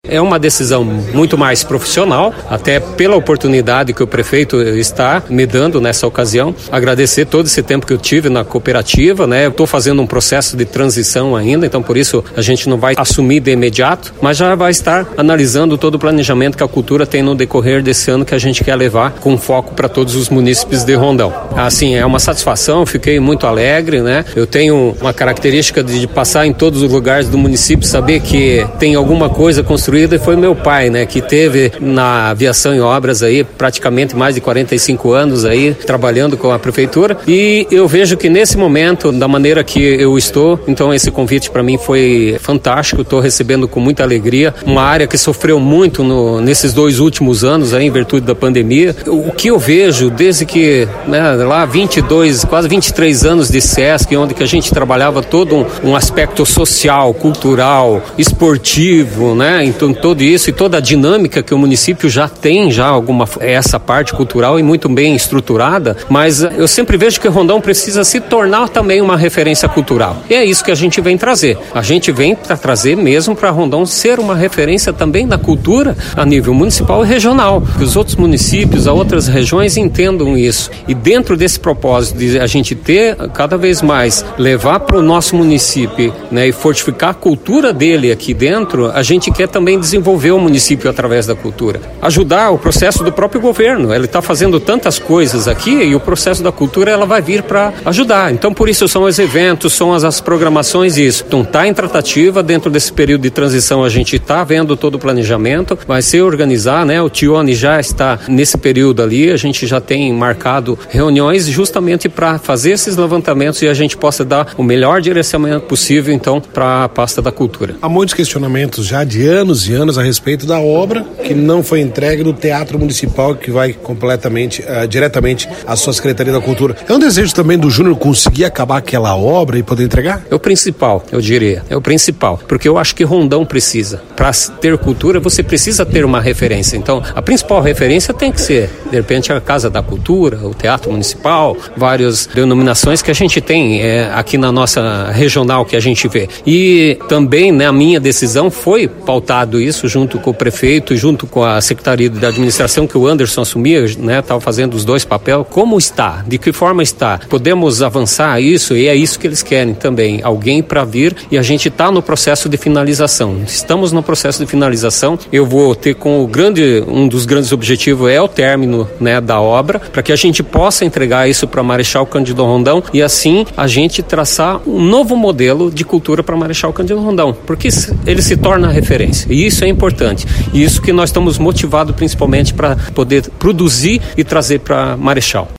É uma decisão muito mais profissional, até pela oportunidade que o prefeito está me dando nessa ocasião. Agradecer todo esse tempo que eu tive na cooperativa, né? Eu estou fazendo um processo de transição ainda, então por isso a gente não vai assumir de imediato, mas já vai estar analisando todo o planejamento que a cultura tem no decorrer desse ano que a gente quer levar com foco para todos os munícipes de Rondão. Assim, é uma satisfação, fiquei muito alegre, né? Eu tenho uma característica de passar em todos os lugares do município, saber que tem alguma coisa construída, e foi meu pai, né, que teve na aviação e obras aí praticamente mais de 45 anos aí trabalhando com a prefeitura, e eu vejo que nesse momento, da maneira que eu estou, então esse convite para mim foi fantástico, estou recebendo com muita alegria, uma área que sofreu muito nesses 2 últimos anos aí, em virtude da pandemia. O que eu vejo desde que, né, lá 22, quase 23 anos de SESC, onde que a gente trabalhava todo um aspecto social, cultural, esportivo, né? Então todo isso e toda a dinâmica que o município já tem, essa parte cultural e muito bem estruturada, mas eu sempre vejo que Rondão precisa se tornar também uma referência cultural. E é isso que a gente vem trazer. A gente vem para trazer mesmo para Rondão ser uma referência também na cultura a nível municipal e regional. Que os outros municípios, as outras regiões entendam isso. E dentro desse propósito de a gente ter cada vez mais, levar para o nosso município, né, e fortificar a cultura dele aqui dentro, a gente quer também desenvolver o município através da cultura. Ajudar o processo do próprio governo. Ele está fazendo tantas coisas aqui e o processo da cultura ela vai vir para ajudar. Então, por isso são os eventos, são as programações e isso. Então, está em tratativa. Dentro desse período de transição, a gente está vendo todo o planejamento. Vai se organizar, né? O Tione já está nesse período ali. A gente já tem marcado reuniões justamente para fazer esses levantamentos e a gente possa dar o melhor direcionamento possível, então, para a pasta da cultura. Há muitos questionamentos já de anos e anos a respeito da obra que não foi entregue no Teatro Municipal, que vai completamente, diretamente à sua Secretaria da Cultura. É um desejo também do Júnior conseguir acabar aquela obra e poder entregar? É o principal, eu diria. É o principal, porque eu acho que Rondão precisa. Para ter cultura, você precisa ter uma referência. Então, a principal referência tem que ser, de repente, a Casa da Cultura, o Teatro Municipal, várias denominações que a gente tem aqui na nossa regional que a gente vê. E também, né, a minha decisão foi pautado isso junto com o prefeito, junto com a Secretaria da Administração que o Anderson assumia, né, estava fazendo os dois papéis. Como está? De que forma está? Podemos avançar isso? E é isso que eles querem também, alguém para vir, e a gente está no processo de finalização. Estamos no processo de finalização. Eu vou ter um dos grandes objetivos é o término, né, da obra, para que a gente possa entregar isso para Marechal Cândido Rondão e assim a gente traçar um novo modelo de cultura para Marechal Cândido Rondão, porque ele se torna referência e isso é importante. E isso que nós estamos motivados principalmente para poder produzir e trazer para Marechal.